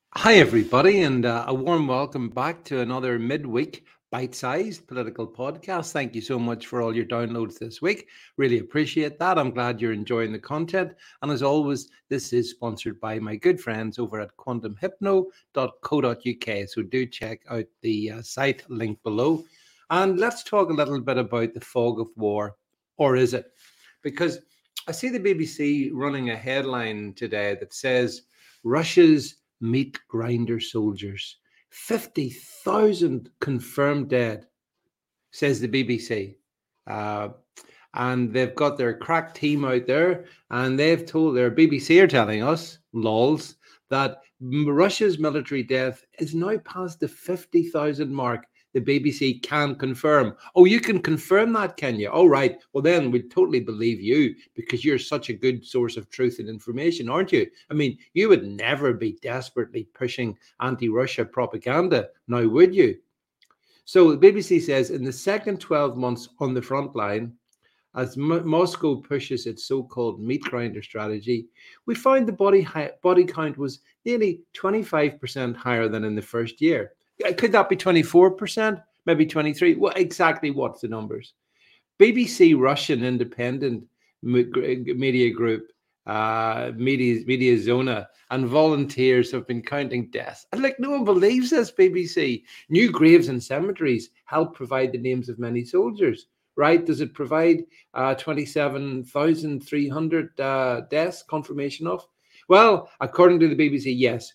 Hi, everybody, and a warm welcome back to another midweek bite sized political podcast. Thank you so much for all your downloads this week. Really appreciate that. I'm glad you're enjoying the content. And as always, this is sponsored by my good friends over at quantumhypno.co.uk. So do check out the site link below. And let's talk a little bit about the fog of war, or is it? Because I see the BBC running a headline today that says Russia's meat grinder soldiers, 50,000 confirmed dead, says the BBC. Uh, and they've got their crack team out there, and they've told their BBC are telling us, lols, that Russia's military death is now past the 50,000 mark. The BBC can confirm. Oh, you can confirm that, can you? Oh, right. Well, then we'd totally believe you because you're such a good source of truth and information, aren't you? I mean, you would never be desperately pushing anti-Russia propaganda, now would you? So the BBC says in the second 12 months on the front line, as Moscow pushes its so-called meat grinder strategy, we found the body count was nearly 25% higher than in the first year. Could that be 24%? Maybe 23? Well, exactly what's the numbers? BBC Russian independent media group, Media Zona, and volunteers have been counting deaths. And like, no one believes this, BBC. New graves and cemeteries help provide the names of many soldiers, right? Does it provide 27,300 deaths, confirmation of? Well, according to the BBC, yes,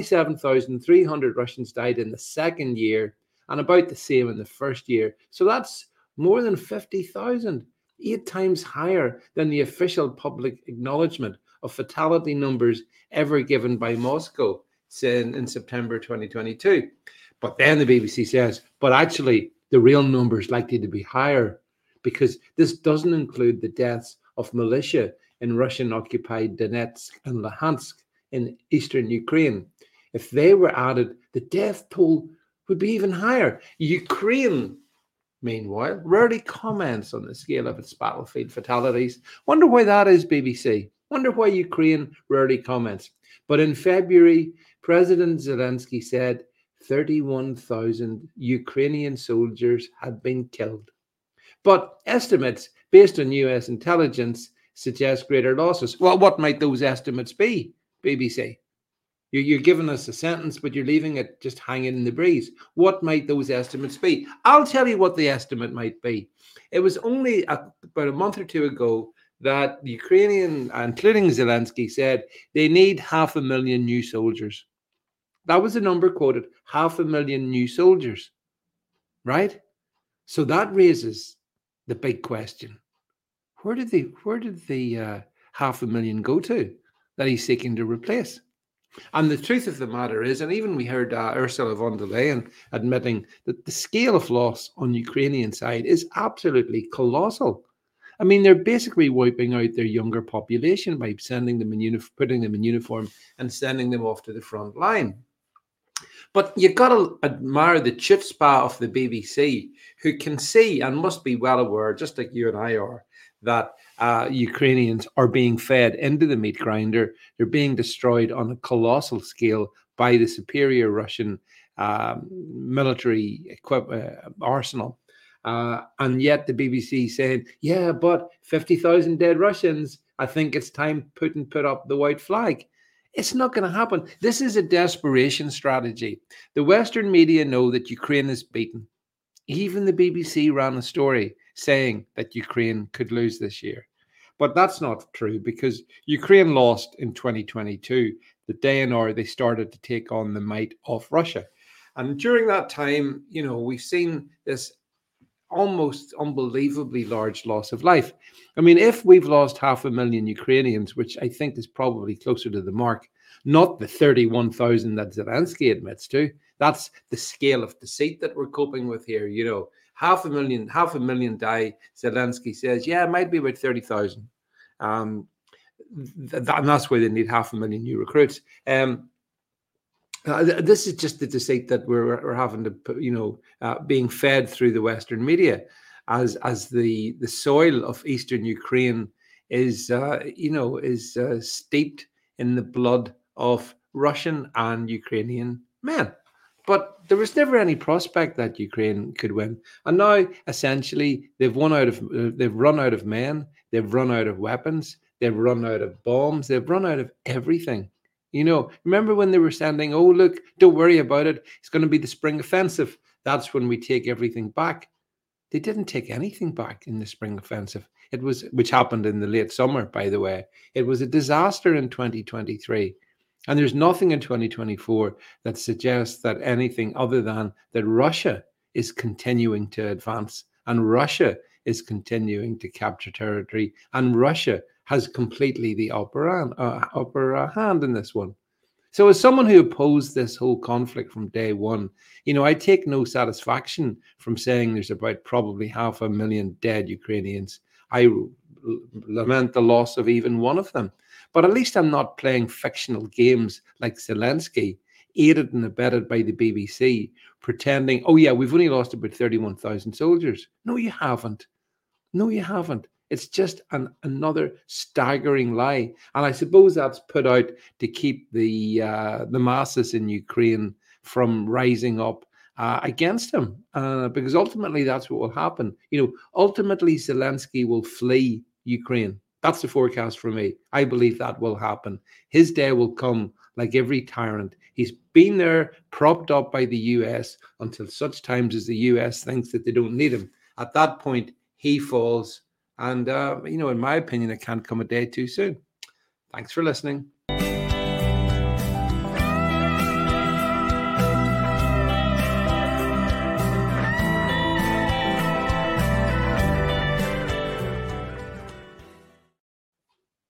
27,300 Russians died in the second year and about the same in the first year. So that's more than 50,000, 8 times higher than the official public acknowledgement of fatality numbers ever given by Moscow in September 2022. But then the BBC says, but actually, the real number is likely to be higher because this doesn't include the deaths of militia in Russian occupied Donetsk and Luhansk in eastern Ukraine. If they were added, the death toll would be even higher. Ukraine, meanwhile, rarely comments on the scale of its battlefield fatalities. Wonder why that is, BBC. Wonder why Ukraine rarely comments. But in February, President Zelensky said 31,000 Ukrainian soldiers had been killed. But estimates based on US intelligence suggest greater losses. Well, what might those estimates be, BBC? You're giving us a sentence, but you're leaving it just hanging in the breeze. What might those estimates be? I'll tell you what the estimate might be. It was only about a month or two ago that the Ukrainian, including Zelensky, said they need 500,000 new soldiers. That was the number quoted, 500,000 new soldiers, right? So that raises the big question. Where did the 500,000 go to that he's seeking to replace? And the truth of the matter is, and even we heard Ursula von der Leyen admitting that the scale of loss on the Ukrainian side is absolutely colossal. I mean, they're basically wiping out their younger population by sending them putting them in uniform and sending them off to the front line. But you've got to admire the chutzpah of the BBC, who can see and must be well aware, just like you and I are, that Ukrainians are being fed into the meat grinder. They're being destroyed on a colossal scale by the superior Russian military arsenal. And yet the BBC saying, yeah, but 50,000 dead Russians, I think it's time Putin put up the white flag. It's not going to happen. This is a desperation strategy. The Western media know that Ukraine is beaten. Even the BBC ran a story saying that Ukraine could lose this year. But that's not true because Ukraine lost in 2022, the day and hour they started to take on the might of Russia. And during that time, we've seen this almost unbelievably large loss of life. I mean, if we've lost 500,000 Ukrainians, which I think is probably closer to the mark, not the 31,000 that Zelensky admits to, that's the scale of deceit that we're coping with here. 500,000 die. Zelensky says, yeah, it might be about 30,000. And that's why they need 500,000 new recruits. This is just the deceit that we're having to, being fed through the Western media, as the soil of Eastern Ukraine is steeped in the blood of Russian and Ukrainian men. But there was never any prospect that Ukraine could win. And now, essentially, they've run out of men, they've run out of weapons, they've run out of bombs, they've run out of everything. Remember when they were sending, oh, look, don't worry about it. It's going to be the spring offensive. That's when we take everything back. They didn't take anything back in the spring offensive. Which happened in the late summer, by the way. It was a disaster in 2023. And there's nothing in 2024 that suggests that anything other than that Russia is continuing to advance and Russia is continuing to capture territory and Russia has completely the upper hand in this one. So as someone who opposed this whole conflict from day one, I take no satisfaction from saying there's about probably 500,000 dead Ukrainians. I lament the loss of even one of them. But at least I'm not playing fictional games like Zelensky, aided and abetted by the BBC, pretending, oh yeah, we've only lost about 31,000 soldiers. No, you haven't. No, you haven't. It's just another staggering lie. And I suppose that's put out to keep the masses in Ukraine from rising up against him, because ultimately that's what will happen. Ultimately Zelensky will flee Ukraine. That's the forecast for me. I believe that will happen. His day will come like every tyrant. He's been there propped up by the US until such times as the US thinks that they don't need him. At that point, he falls. And, in my opinion, it can't come a day too soon. Thanks for listening.